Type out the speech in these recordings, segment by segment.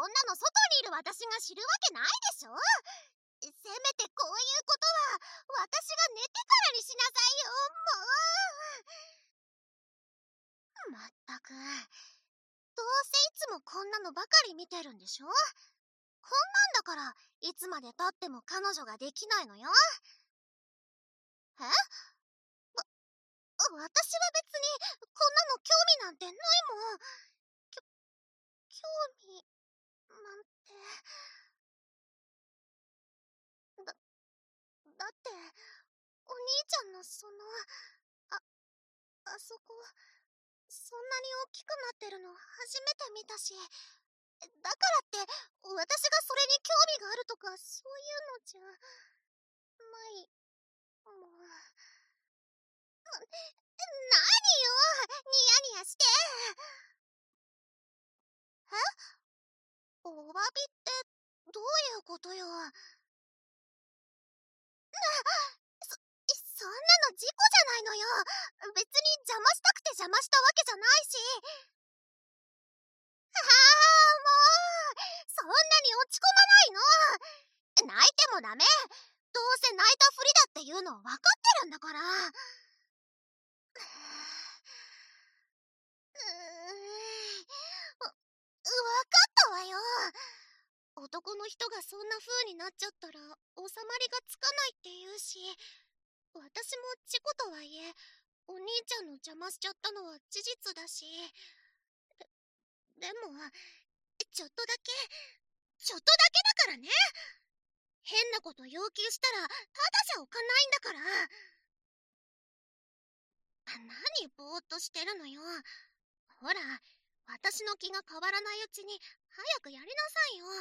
んなの外にいる私が知るわけないでしょ。せめてこういうことは私が寝てからにしなさいよ。もうまったく、どうせいつもこんなのばかり見てるんでしょ。こんなんだからいつまでたっても彼女ができないのよ。え？私は別にこんなの興味なんてないもん。興味なんて。だってお兄ちゃんのああそこそんなに大きくなってるの初めて見たし、だからって私がそれに興味があるとかそういうのじゃない。もう何よ、ニヤニヤして。え？お詫びってどういうことよ。そんなの事故じゃないのよ。別に邪魔したくて邪魔したわけじゃないし。もうそんなに落ち込まないの。泣いてもダメ。どうせ泣いたふりだっていうの分かってるんだから。分かったわよ。男の人がそんな風になっちゃったら収まりがつかないって言うし、私も事故とはいえお兄ちゃんの邪魔しちゃったのは事実だし。でもちょっとだけだからね。変なこと要求したらただじゃおかないんだから。何ぼーっとしてるのよ。ほら、私の気が変わらないうちに早くやりなさいよ。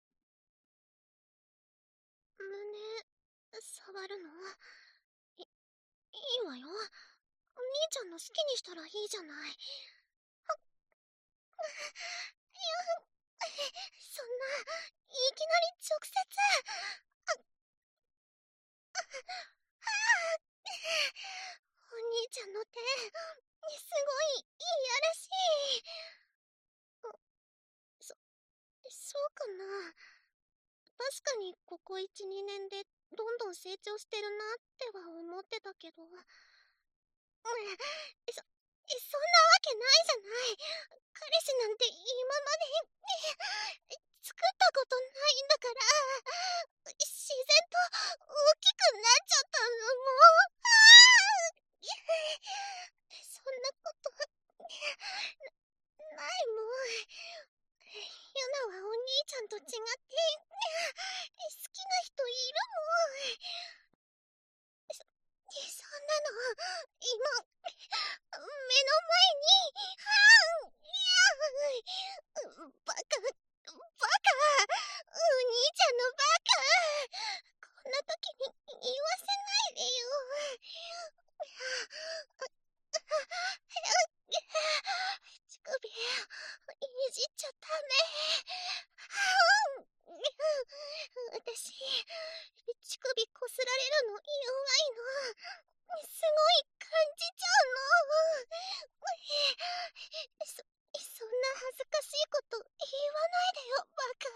胸触るの？いいわよ。お兄ちゃんの好きにしたらいいじゃない。そんないきなり直接。お兄ちゃんの手すごいいやらしい。そうかな。確かにここ1、2年でどんどん成長してるなっては思ってたけど、そんなわけないじゃない。彼氏なんて今まで作ったことないんだから。自然と大きくなっちゃったのもそんなことないもん。ユナはお兄ちゃんと違って好きな人いるもん。そんなの今目の前に。バカお兄ちゃんのバカ。こんな時に言わせないでよ。乳首いじっちゃダメ。私乳首こすられるの弱いの。すごい感じちゃうの。そんな恥ずかしいこと言わないでよ、バカ。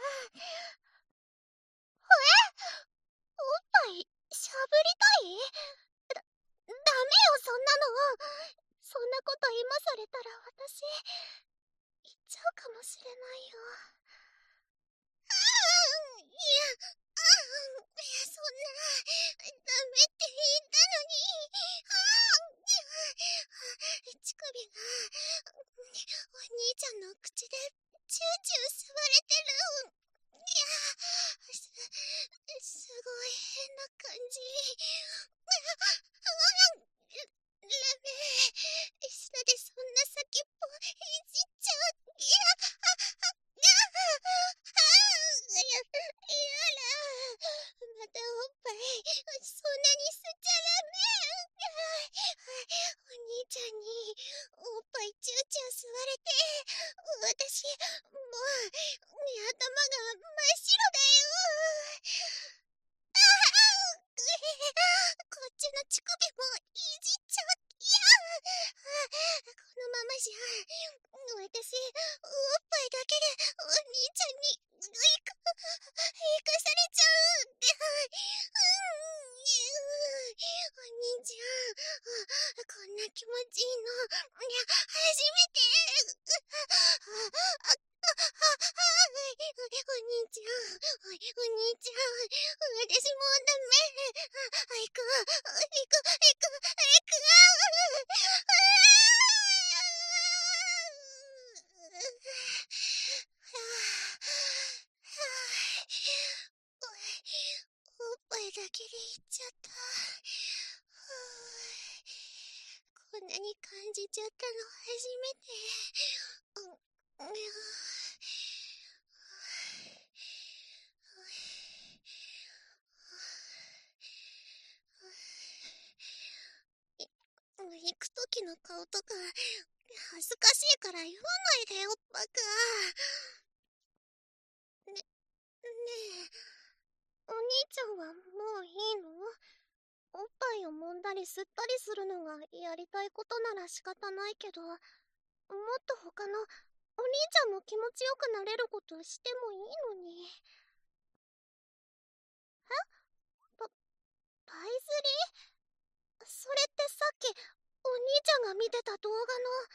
おっぱいしゃぶりたい？ダメよ、そんなの。そんなこと今されたら私言っちゃうかもしれないよ。そんなダメって言ったのに。乳首がお兄ちゃんの口でチューチュー吸われてる。すごい変な感じ。ダメ。舌でそんな先っぽいじっちゃう。 めて。お兄ちゃん、お兄ちゃん、私もうダメ。行く、行く、行く、行く。おっぱいだけで行っちゃった。こんなに感じちゃったの初めて。行くときの顔とか恥ずかしいから言わないでよ、バカ。ねえ、お兄ちゃんはもういいの？おっぱいを揉んだり吸ったりするのがやりたいことなら仕方ないけど、もっと他のお兄ちゃんも気持ちよくなれることしてもいいのに。パ、パイズリ？それってさっきお兄ちゃんが見てた動画の。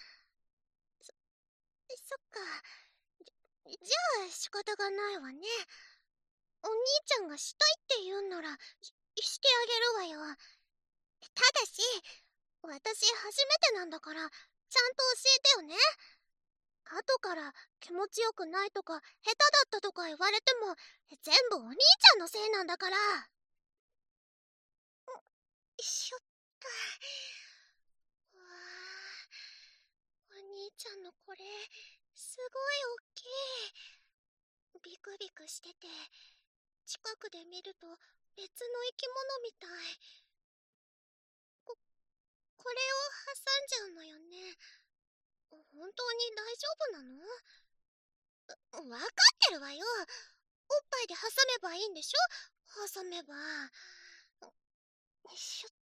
そっか。じゃあ仕方がないわね。お兄ちゃんがしたいって言うんならしてあげるわよ。ただし、私初めてなんだからちゃんと教えてよね。後から気持ちよくないとか下手だったとか言われても全部お兄ちゃんのせいなんだから。しょった。わあ、お兄ちゃんのこれすごいおっきい。ビクビクしてて近くで見ると別の生き物みたい。これを挟んじゃうのよね。本当に大丈夫なの？わかってるわよ。おっぱいで挟めばいいんでしょ？挟めば。しょっ。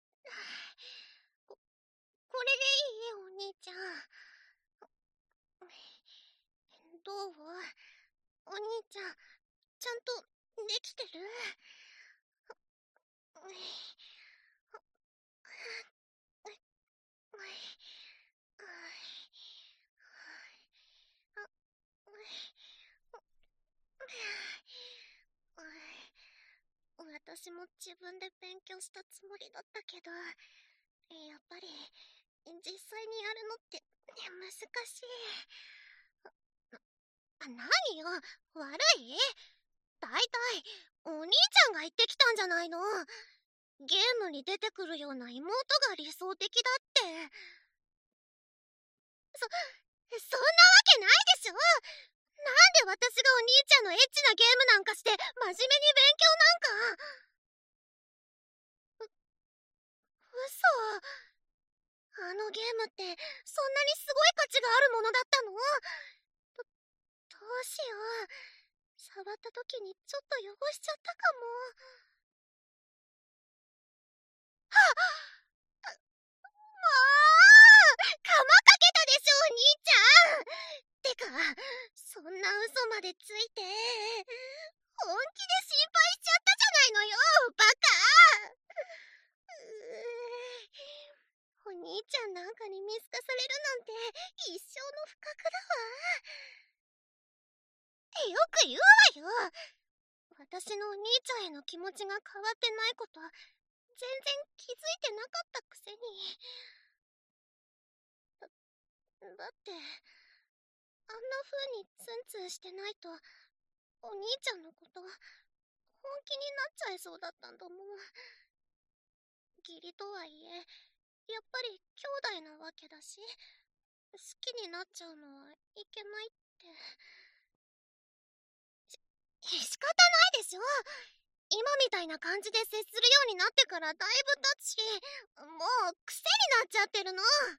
これでいい？お兄ちゃん。どう？お兄ちゃん、ちゃんとできてる？私も自分で勉強したつもりだったけど、やっぱり実際にやるのって難しい。何よ、悪い？だいたいお兄ちゃんが言ってきたんじゃないの？ゲームに出てくるような妹が理想的だって。そんなわけないでしょ。なんで私がお兄ちゃんのエッチなゲームなんかして真面目に勉強なんか。嘘。あのゲームってそんなにすごい価値があるものだったの？どうしよう。触った時にちょっと汚しちゃったかも。もうカマかけたでしょ、お兄ちゃん。てか、そんな嘘までついて本気で心配しちゃったじゃないのよ、バカ。お兄ちゃんなんかに見透かされるなんて一生の不覚だわ。よく言うわよ。私のお兄ちゃんへの気持ちが変わってないこと全然気づいてなかったくせに。だってあんな風にツンツンしてないとお兄ちゃんのこと本気になっちゃいそうだったんだもん。義理とはいえやっぱり兄弟なわけだし、好きになっちゃうのはいけないって。仕方ないでしょ。今みたいな感じで接するようになってからだいぶ経つし、もう癖になっちゃってるの。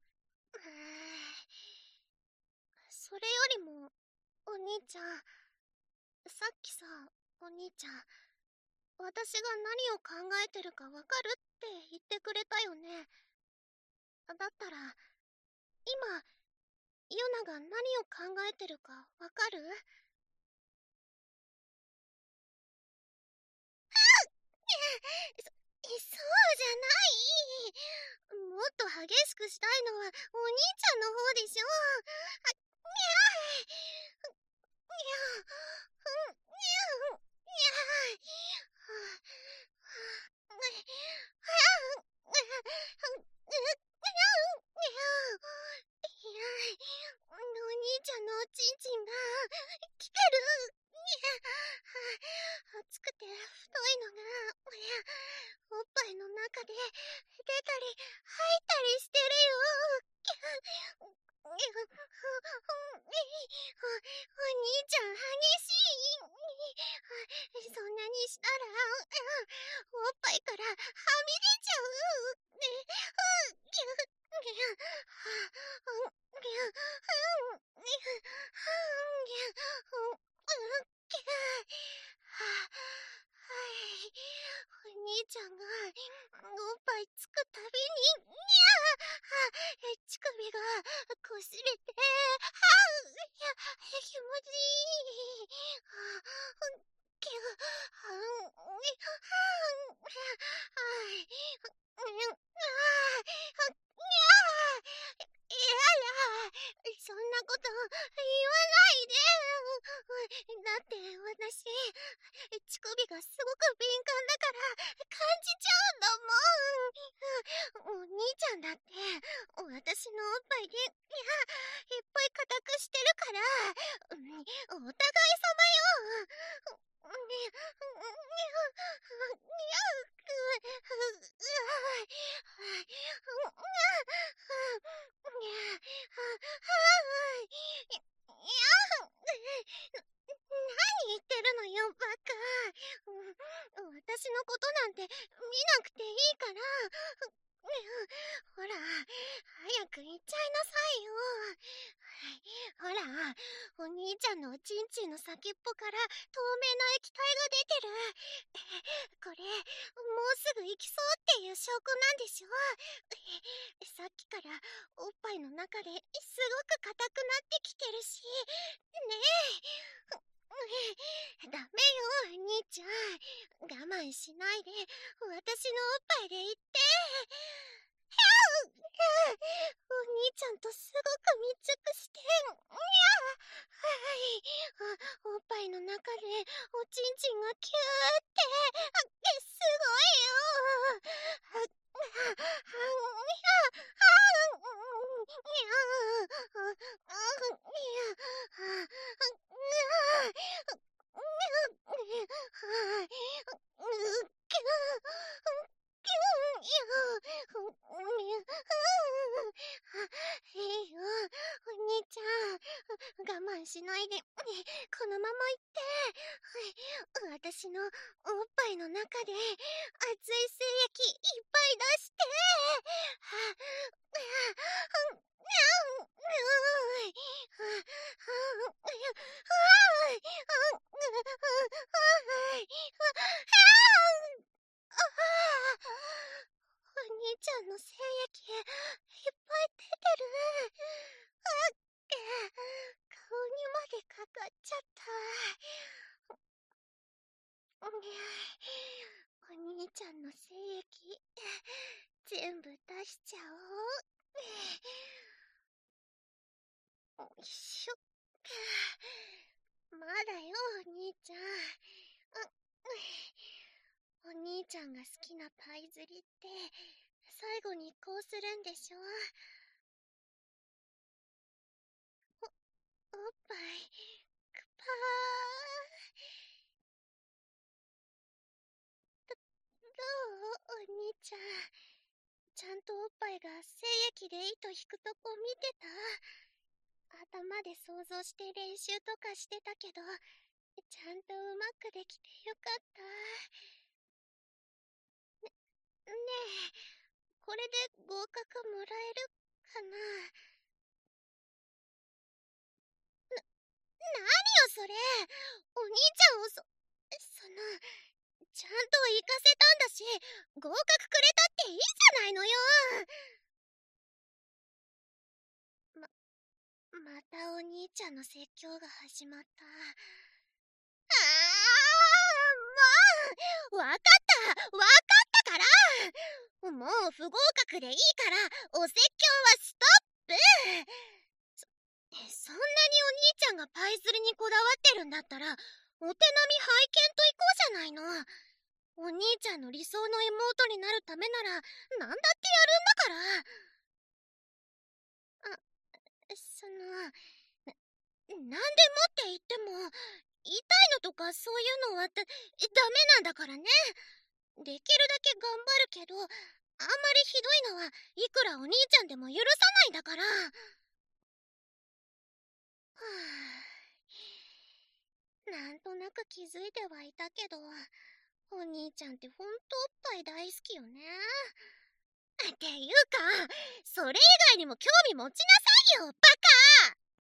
それよりもお兄ちゃん、さっきさ、お兄ちゃん、私が何を考えてるかわかるって言ってくれたよね。だったら今ユナが何を考えてるかわかる？そうじゃない。 もっと激しくしたいのはお兄ちゃんの方でしょ。にゃにゃにお兄ちゃんのおちんちんが来てる。熱くて太いのがおっぱいの中で出たり吐いたりしてるよ。お兄ちゃん激しい。そんなにしたらおっぱいからはみ出ちゃう。お兄ちゃんがおっぱいつくたびに乳首がこすれて気持ちいい。そんなこと言わないで。だって私、乳首がすごく敏感だから感じちゃうんだもん。お兄ちゃんだって私のおっぱいでいっぱい固くしてるから、お互い様よ。何言ってるのよ、バカ。私のことなんて見なくていいから。ほら、早く行っちゃいなさいよ。ほら、お兄ちゃんのおちんちんの先っぽから透明な液体が出てる。これ、もうすぐ行きそうっていう証拠なんでしょ。さっきからおっぱいの中ですごく硬くなってきてるし。ねえ。ダメよ、お兄ちゃん。我慢しないで、私のおっぱいで言って。お兄ちゃんとすごく密着して、おっぱいの中でおちんちんがキューって、すごいよ。いいよ、お兄ちゃん。我慢しないで、このまま行って。私のおっぱいの中で熱い精液いっぱい出して。お兄ちゃんの精液いっぱい出てる。顔にまでかかっちゃった。お兄ちゃんの精液全部出しちゃおう。よいしょ。まだよ、お兄ちゃん。お兄ちゃんが好きなパイ釣りって最後にこうするんでしょ。おっぱいくぱー。どう、お兄ちゃん。ちゃんとおっぱいが精液で糸引くとこ見てた？頭で想像して練習とかしてたけど、ちゃんとうまくできてよかった。ねえ、これで合格もらえるかな？何よそれ。お兄ちゃんをちゃんと行かせたんだし、合格くれたっていいじゃないのよ。またお兄ちゃんの説教が始まった。もうわかったから。もう不合格くでいいからお説教はストップ。そんなにお兄ちゃんがパイ釣りにこだわってるんだったら、お手並み拝見といこうじゃないの。お兄ちゃんの理想の妹になるためならなんだってやるんだから。なんでもって言っても、言いたいのとかそういうのはダメなんだからね。できるだけ頑張るけど、あんまりひどいのはいくらお兄ちゃんでも許さないんだから。はぁ、なんとなく気づいてはいたけど、お兄ちゃんってほんとおっぱい大好きよね。っていうか、それ以外にも興味持ちなさいよ、バカ！